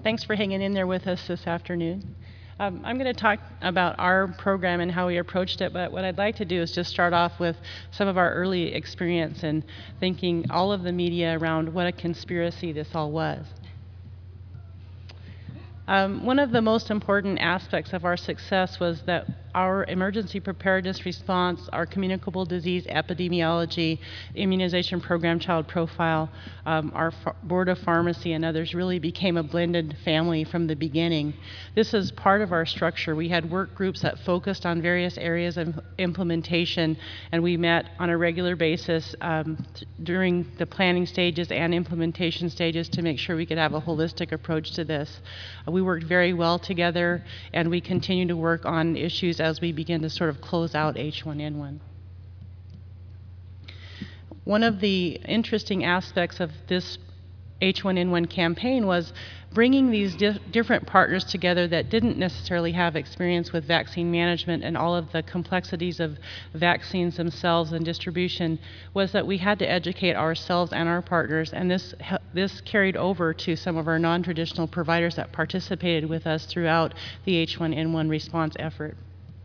Thanks for hanging in there with us this afternoon. I'm going to talk about our program and how we approached it, but what I'd like to do is just start off with some of our early experience and thinking all of the media around what a conspiracy this all was. One of the most important aspects of our success was that our emergency preparedness response, our communicable disease epidemiology, immunization program child profile, our board of pharmacy and others really became a blended family from the beginning. This is part of our structure. We had work groups that focused on various areas of implementation, and we met on a regular basis during the planning stages and implementation stages to make sure we could have a holistic approach to this. We worked very well together, and we continue to work on issues as we begin to sort of close out H1N1. One of the interesting aspects of this H1N1 campaign was bringing these different partners together that didn't necessarily have experience with vaccine management and all of the complexities of vaccines themselves and distribution, was that we had to educate ourselves and our partners, and this carried over to some of our non-traditional providers that participated with us throughout the H1N1 response effort.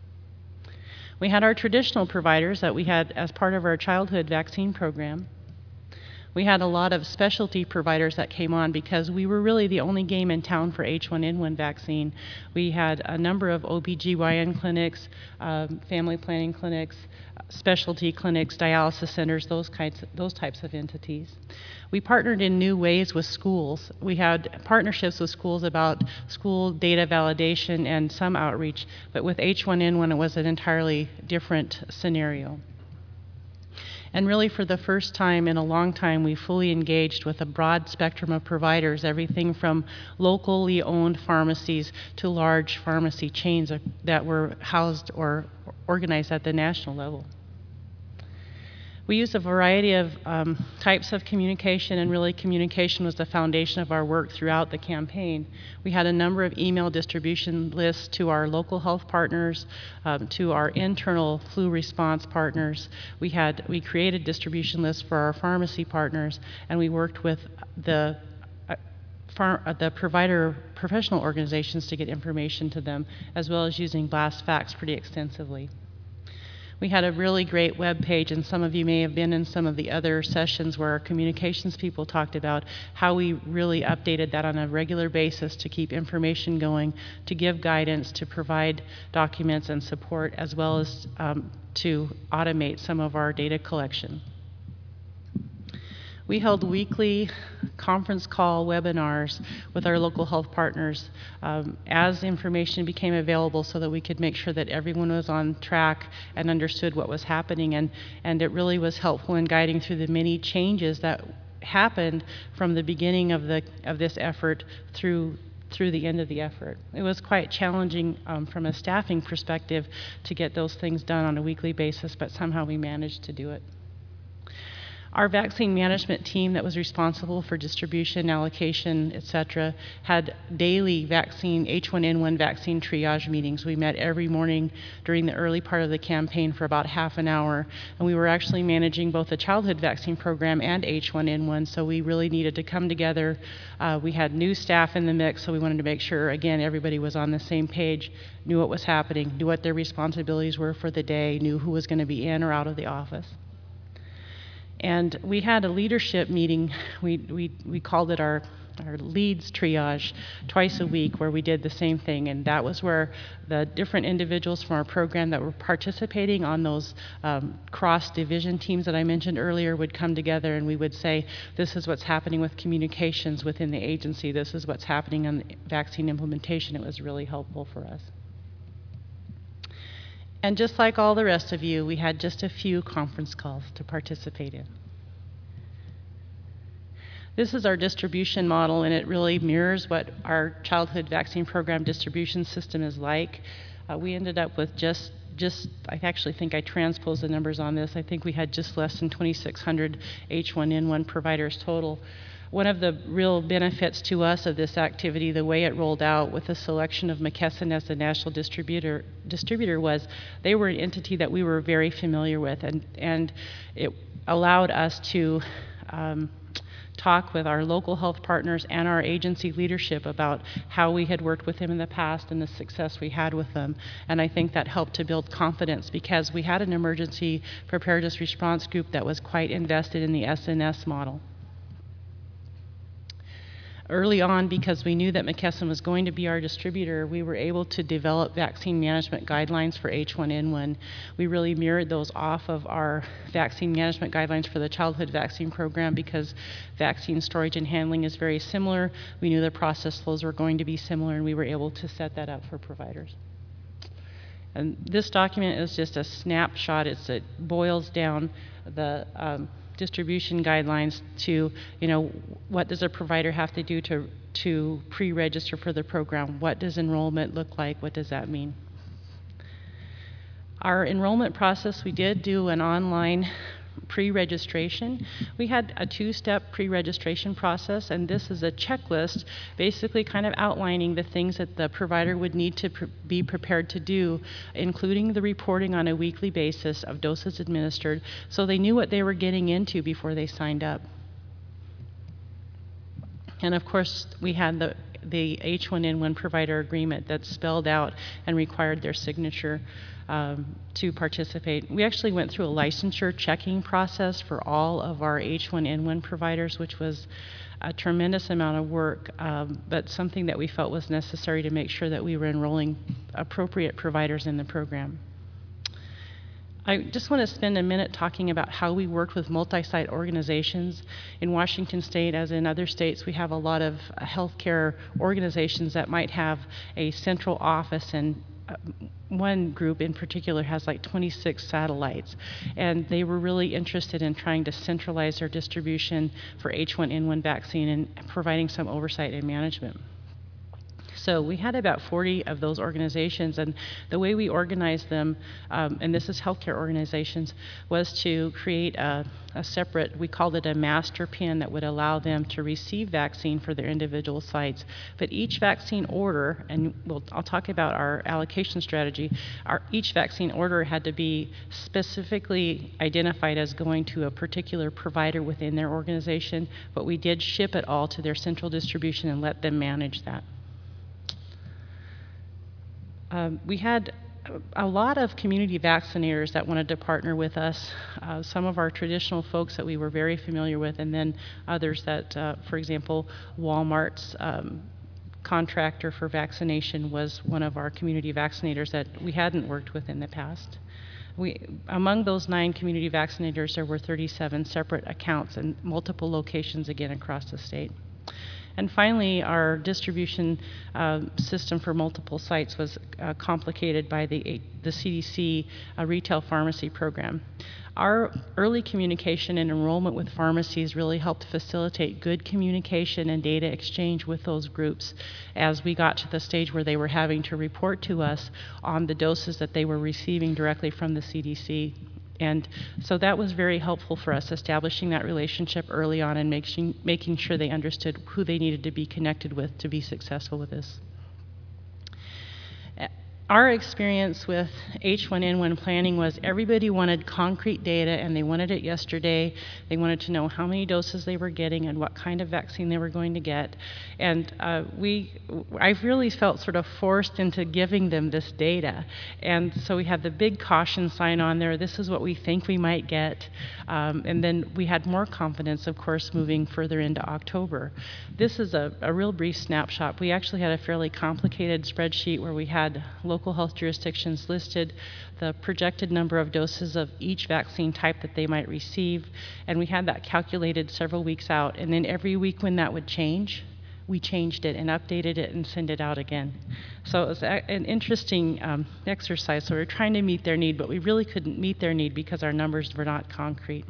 We had our traditional providers that we had as part of our childhood vaccine program. We had a lot of specialty providers that came on because we were really the only game in town for H1N1 vaccine. We had a number of OBGYN clinics, family planning clinics, specialty clinics, dialysis centers, those types of entities. We partnered in new ways with schools. We had partnerships with schools about school data validation and some outreach, but with H1N1 it was an entirely different scenario. And really, for the first time in a long time, we fully engaged with a broad spectrum of providers, everything from locally owned pharmacies to large pharmacy chains that were housed or organized at the national level. We used a variety of types of communication, and really communication was the foundation of our work throughout the campaign. We had a number of email distribution lists to our local health partners, to our internal flu response partners. We created distribution lists for our pharmacy partners, and we worked with the provider professional organizations to get information to them, as well as using blast fax pretty extensively. We had a really great web page, and some of you may have been in some of the other sessions where our communications people talked about how we really updated that on a regular basis to keep information going, to give guidance, to provide documents and support, as well as to automate some of our data collection. We held weekly conference call webinars with our local health partners as information became available so that we could make sure that everyone was on track and understood what was happening, and it really was helpful in guiding through the many changes that happened from the beginning of this effort through the end of the effort. It was quite challenging from a staffing perspective to get those things done on a weekly basis, but somehow we managed to do it. Our vaccine management team that was responsible for distribution, allocation, et cetera, had daily H1N1 vaccine triage meetings. We met every morning during the early part of the campaign for about half an hour, and we were actually managing both the childhood vaccine program and H1N1, so we really needed to come together. We had new staff in the mix, so we wanted to make sure, again, everybody was on the same page, knew what was happening, knew what their responsibilities were for the day, knew who was going to be in or out of the office. And we had a leadership meeting. We called it our leads triage twice a week, where we did the same thing, and that was where the different individuals from our program that were participating on those cross-division teams that I mentioned earlier would come together, and we would say, this is what's happening with communications within the agency, this is what's happening on the vaccine implementation. It was really helpful for us. And just like all the rest of you, we had just a few conference calls to participate in. This is our distribution model, and it really mirrors what our childhood vaccine program distribution system is like. We ended up with I actually think I transposed the numbers on this. I think we had just less than 2,600 H1N1 providers total. One of the real benefits to us of this activity, the way it rolled out with the selection of McKesson as the national distributor was they were an entity that we were very familiar with, and it allowed us to talk with our local health partners and our agency leadership about how we had worked with them in the past and the success we had with them. And I think that helped to build confidence because we had an emergency preparedness response group that was quite invested in the SNS model. Early on, because we knew that McKesson was going to be our distributor, we were able to develop vaccine management guidelines for H1N1. We really mirrored those off of our vaccine management guidelines for the childhood vaccine program because vaccine storage and handling is very similar. We knew the process flows were going to be similar, and we were able to set that up for providers. And this document is just a snapshot. It boils down the distribution guidelines to, what does a provider have to do to pre-register for the program? What does enrollment look like? What does that mean? Our enrollment process, we did do an online pre-registration. We had a two-step pre-registration process, and this is a checklist basically kind of outlining the things that the provider would need to be prepared to do, including the reporting on a weekly basis of doses administered, so they knew what they were getting into before they signed up. And of course, we had the H1N1 provider agreement that spelled out and required their signature to participate. We actually went through a licensure checking process for all of our H1N1 providers, which was a tremendous amount of work, but something that we felt was necessary to make sure that we were enrolling appropriate providers in the program. I just want to spend a minute talking about how we worked with multi-site organizations. In Washington State, as in other states, we have a lot of healthcare organizations that might have a central office, and one group in particular has like 26 satellites, and they were really interested in trying to centralize their distribution for H1N1 vaccine and providing some oversight and management. So we had about 40 of those organizations, and the way we organized them, and this is healthcare organizations, was to create a separate, we called it a master PIN that would allow them to receive vaccine for their individual sites. But each vaccine order, and I'll talk about our allocation strategy, each vaccine order had to be specifically identified as going to a particular provider within their organization, but we did ship it all to their central distribution and let them manage that. We had a lot of community vaccinators that wanted to partner with us, some of our traditional folks that we were very familiar with, and then others that, for example, Walmart's contractor for vaccination was one of our community vaccinators that we hadn't worked with in the past. Among those 9 community vaccinators, there were 37 separate accounts and multiple locations again across the state. And finally, our distribution system for multiple sites was complicated by the CDC retail pharmacy program. Our early communication and enrollment with pharmacies really helped facilitate good communication and data exchange with those groups as we got to the stage where they were having to report to us on the doses that they were receiving directly from the CDC. And so that was very helpful for us, establishing that relationship early on and making sure they understood who they needed to be connected with to be successful with this. Our experience with H1N1 planning was everybody wanted concrete data, and they wanted it yesterday. They wanted to know how many doses they were getting and what kind of vaccine they were going to get. And I really felt sort of forced into giving them this data. And so we had the big caution sign on there, this is what we think we might get. And then we had more confidence, of course, moving further into October. This is a real brief snapshot. We actually had a fairly complicated spreadsheet where we had local health jurisdictions listed, the projected number of doses of each vaccine type that they might receive, and we had that calculated several weeks out. And then every week when that would change, we changed it and updated it and sent it out again. So it was an interesting exercise. So we were trying to meet their need, but we really couldn't meet their need because our numbers were not concrete.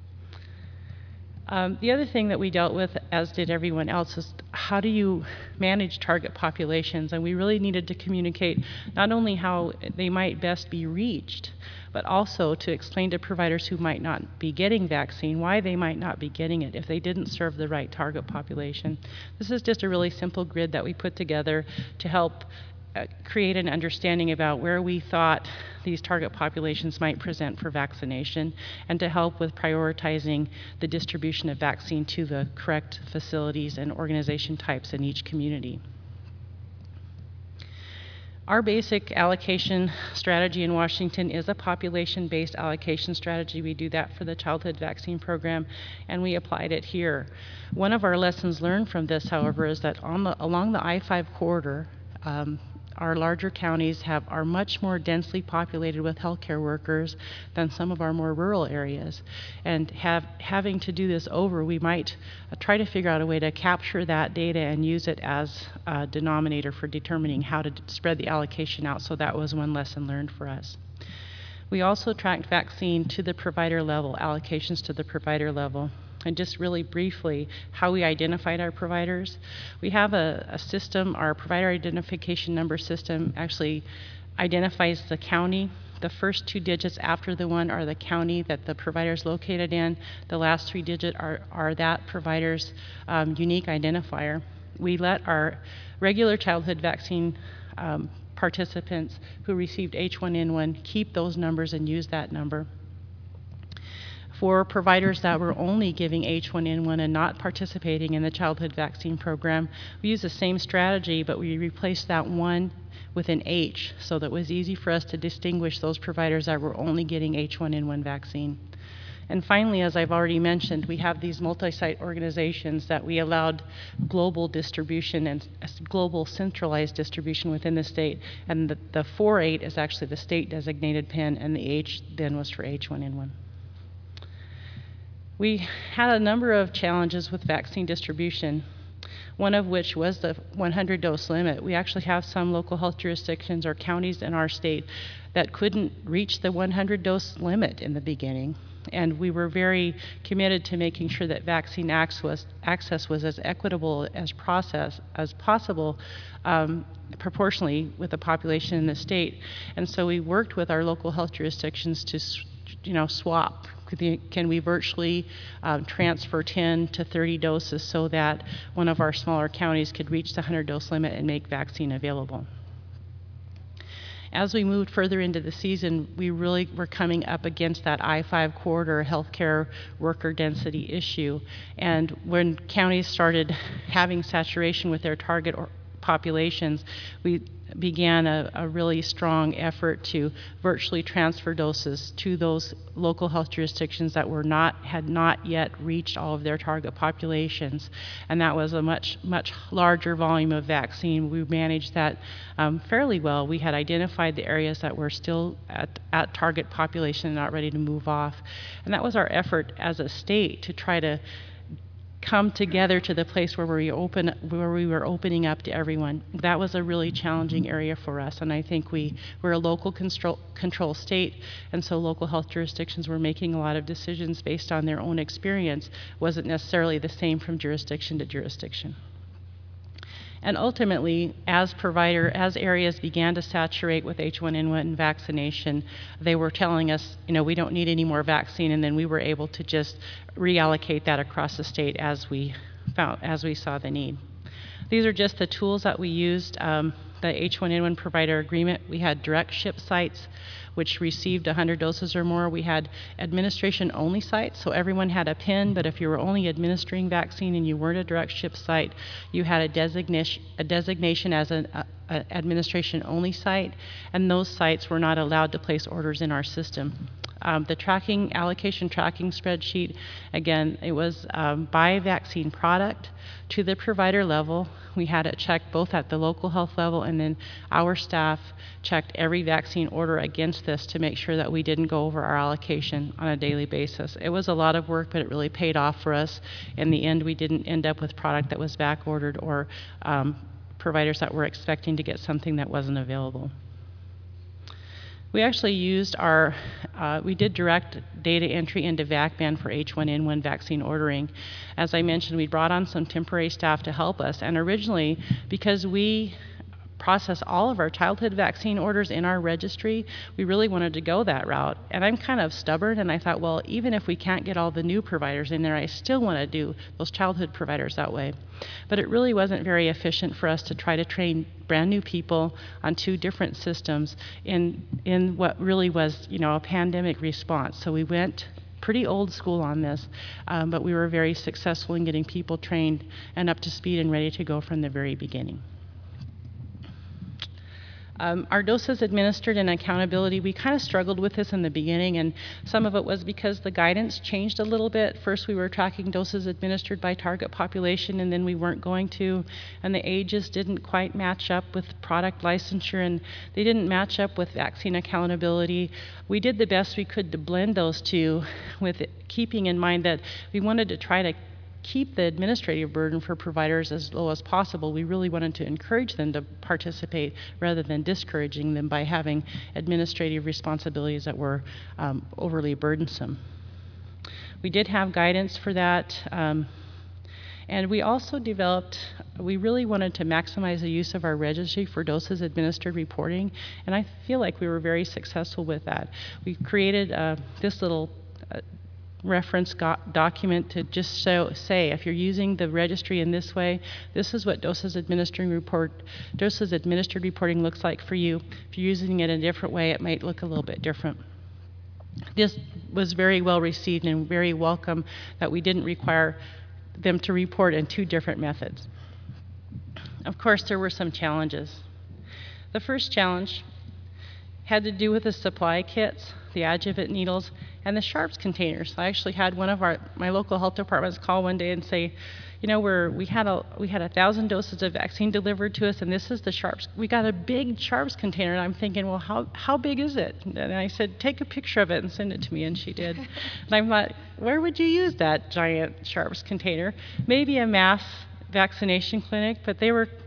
The other thing that we dealt with, as did everyone else, is how do you manage target populations? And we really needed to communicate not only how they might best be reached, but also to explain to providers who might not be getting vaccine why they might not be getting it if they didn't serve the right target population. This is just a really simple grid that we put together to help create an understanding about where we thought these target populations might present for vaccination, and to help with prioritizing the distribution of vaccine to the correct facilities and organization types in each community. Our basic allocation strategy in Washington is a population-based allocation strategy. We do that for the childhood vaccine program, and we applied it here. One of our lessons learned from this, however, is that along the I-5 corridor, our larger counties are much more densely populated with healthcare workers than some of our more rural areas. And having to do this over, we might try to figure out a way to capture that data and use it as a denominator for determining how to spread the allocation out. So that was one lesson learned for us. We also tracked vaccine to the provider level, allocations to the provider level. And just really briefly, how we identified our providers. We have a system, our provider identification number system actually identifies the county. The first 2 digits after the 1 are the county that the provider is located in. The last 3 digits are that provider's unique identifier. We let our regular childhood vaccine participants who received H1N1 keep those numbers and use that number. For providers that were only giving H1N1 and not participating in the childhood vaccine program, we used the same strategy, but we replaced that 1 with an H, so that it was easy for us to distinguish those providers that were only getting H1N1 vaccine. And finally, as I've already mentioned, we have these multi-site organizations that we allowed global distribution and global centralized distribution within the state. And the 4-8 is actually the state designated PIN, and the H then was for H1N1. We had a number of challenges with vaccine distribution, one of which was the 100 dose limit. We actually have some local health jurisdictions or counties in our state that couldn't reach the 100 dose limit in the beginning. And we were very committed to making sure that vaccine access was as equitable as possible, proportionally with the population in the state. And so we worked with our local health jurisdictions to swap. Can we virtually transfer 10 to 30 doses so that one of our smaller counties could reach the 100 dose limit and make vaccine available? As we moved further into the season, we really were coming up against that I-5 corridor healthcare worker density issue. And when counties started having saturation with their target populations, we began a really strong effort to virtually transfer doses to those local health jurisdictions that had not yet reached all of their target populations. And that was a much larger volume of vaccine. We managed that fairly well. We had identified the areas that were still at target population and not ready to move off. And that was our effort as a state to try to come together to the place where we were opening up to everyone. That was a really challenging area for us, and I think we're a local control state, and so local health jurisdictions were making a lot of decisions based on their own experience. Wasn't necessarily the same from jurisdiction to jurisdiction. And ultimately, as areas began to saturate with H1N1 vaccination, they were telling us, we don't need any more vaccine, and then we were able to just reallocate that across the state as we saw the need. These are just the tools that we used. The H1N1 provider agreement, we had direct ship sites which received 100 doses or more. We had administration-only sites, so everyone had a PIN, but if you were only administering vaccine and you weren't a direct ship site, you had a designation as an administration-only site, and those sites were not allowed to place orders in our system. The allocation tracking spreadsheet, again, it was by vaccine product to the provider level. We had it checked both at the local health level, and then our staff checked every vaccine order against this to make sure that we didn't go over our allocation on a daily basis. It was a lot of work, but it really paid off for us. In the end, we didn't end up with product that was back ordered or providers that were expecting to get something that wasn't available. We actually used we did direct data entry into VacBan for H1N1 vaccine ordering. As I mentioned, we brought on some temporary staff to help us, and originally, because we process all of our childhood vaccine orders in our registry. We really wanted to go that route. And I'm kind of stubborn, and I thought, well, even if we can't get all the new providers in there, I still want to do those childhood providers that way. But it really wasn't very efficient for us to try to train brand new people on 2 different systems in what really was, a pandemic response. So we went pretty old school on this, but we were very successful in getting people trained and up to speed and ready to go from the very beginning. Our doses administered and accountability, we kind of struggled with this in the beginning, and some of it was because the guidance changed a little bit. First we were tracking doses administered by target population, and then we weren't going to, and the ages didn't quite match up with product licensure, and they didn't match up with vaccine accountability. We did the best we could to blend those two, with keeping in mind that we wanted to try to keep the administrative burden for providers as low as possible. We really wanted to encourage them to participate rather than discouraging them by having administrative responsibilities that were overly burdensome. We did have guidance for that, and we also we really wanted to maximize the use of our registry for doses administered reporting, and I feel like we were very successful with that. We created this little reference document to just say if you're using the registry in this way, this is what doses administered reporting looks like for you. If you're using it in a different way, it might look a little bit different. This was very well received and very welcome that we didn't require them to report in 2 different methods. Of course, there were some challenges. The first challenge had to do with the supply kits, the adjuvant needles, and the Sharps containers. I actually had one of my local health departments call one day and say, we had 1,000 doses of vaccine delivered to us, and this is the Sharps. We got a big Sharps container, and I'm thinking, well, how big is it? And I said, take a picture of it and send it to me, and she did. And I thought, where would you use that giant Sharps container? Maybe a mass vaccination clinic, but they were,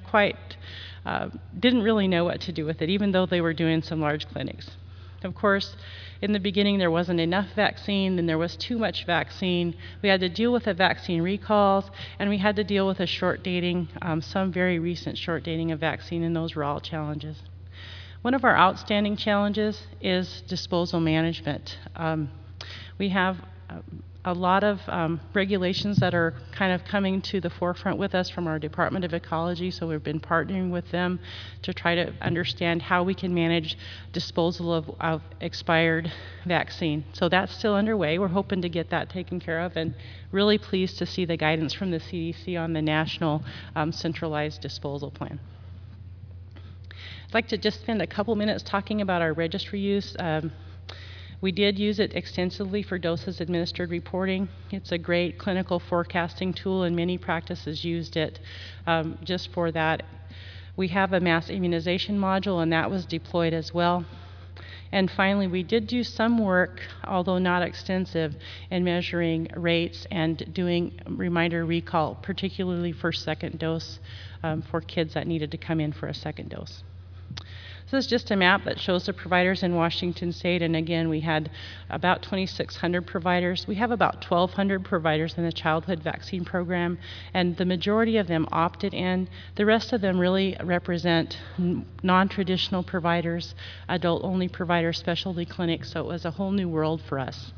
didn't really know what to do with it, even though they were doing some large clinics. Of course, in the beginning there wasn't enough vaccine, then there was too much vaccine. We had to deal with the vaccine recalls, and we had to deal with a short dating, some very recent short dating of vaccine, and those were all challenges. One of our outstanding challenges is disposal management. We have a lot of regulations that are kind of coming to the forefront with us from our Department of Ecology, so we've been partnering with them to try to understand how we can manage disposal of expired vaccine. So that's still underway. We're hoping to get that taken care of, and really pleased to see the guidance from the CDC on the national centralized disposal plan. I'd like to just spend a couple minutes talking about our registry use. We did use it extensively for doses administered reporting. It's a great clinical forecasting tool, and many practices used it just for that. We have a mass immunization module, and that was deployed as well. And finally, we did do some work, although not extensive, in measuring rates and doing reminder recall, particularly for second dose for kids that needed to come in for a second dose. This is just a map that shows the providers in Washington State, and again, we had about 2,600 providers. We have about 1,200 providers in the childhood vaccine program, and the majority of them opted in. The rest of them really represent non-traditional providers, adult-only providers, specialty clinics, so it was a whole new world for us.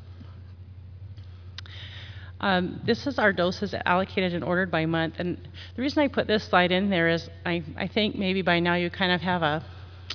This is our doses allocated and ordered by month, and the reason I put this slide in there is I think maybe by now you kind of have a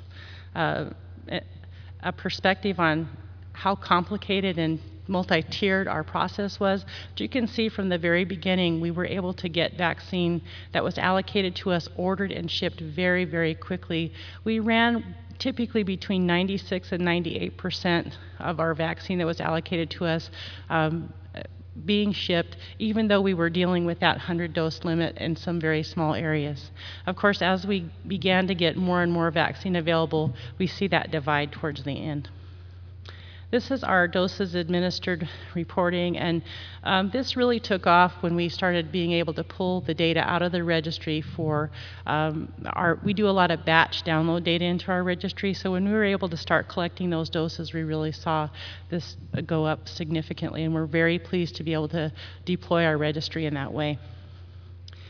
perspective on how complicated and multi-tiered our process was. But you can see from the very beginning we were able to get vaccine that was allocated to us, ordered and shipped very, very quickly. We ran typically between 96 and 98% of our vaccine that was allocated to us being shipped, even though we were dealing with that 100-dose limit in some very small areas. Of course, as we began to get more and more vaccine available, we see that divide towards the end. This is our doses administered reporting, and this really took off when we started being able to pull the data out of the registry for we do a lot of batch download data into our registry, so when we were able to start collecting those doses, we really saw this go up significantly, and we're very pleased to be able to deploy our registry in that way.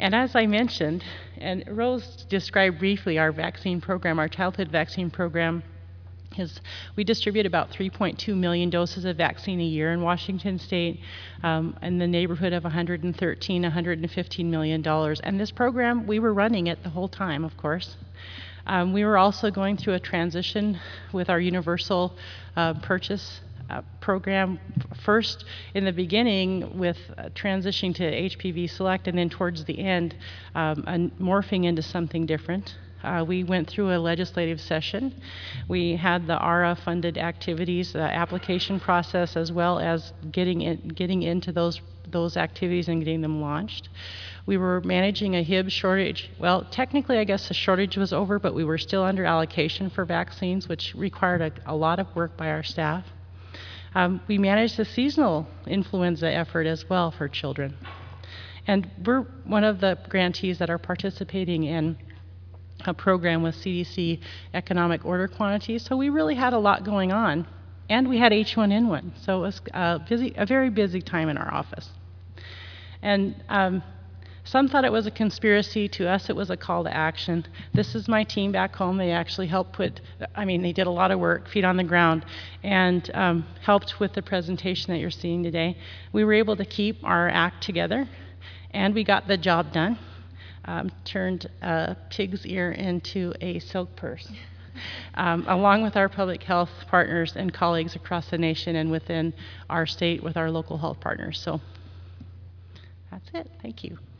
And as I mentioned, and Rose described briefly our vaccine program, our childhood vaccine program, we distribute about 3.2 million doses of vaccine a year in Washington State, in the neighborhood of $115 million. And this program, we were running it the whole time, of course. We were also going through a transition with our universal purchase program, first in the beginning with transitioning to HPV Select, and then towards the end morphing into something different. We went through a legislative session. We had the ARRA funded activities, application process, as well as getting into those activities and getting them launched. We were managing a Hib shortage. Well, technically, I guess the shortage was over, but we were still under allocation for vaccines, which required a lot of work by our staff. We managed the seasonal influenza effort as well for children. And we're one of the grantees that are participating in a program with CDC economic order quantities. So we really had a lot going on. And we had H1N1. So it was a very busy time in our office. And some thought it was a conspiracy. To us, it was a call to action. This is my team back home. They actually helped they did a lot of work, feet on the ground, and helped with the presentation that you're seeing today. We were able to keep our act together, and we got the job done. Turned a pig's ear into a silk purse, along with our public health partners and colleagues across the nation and within our state with our local health partners. So that's it. Thank you.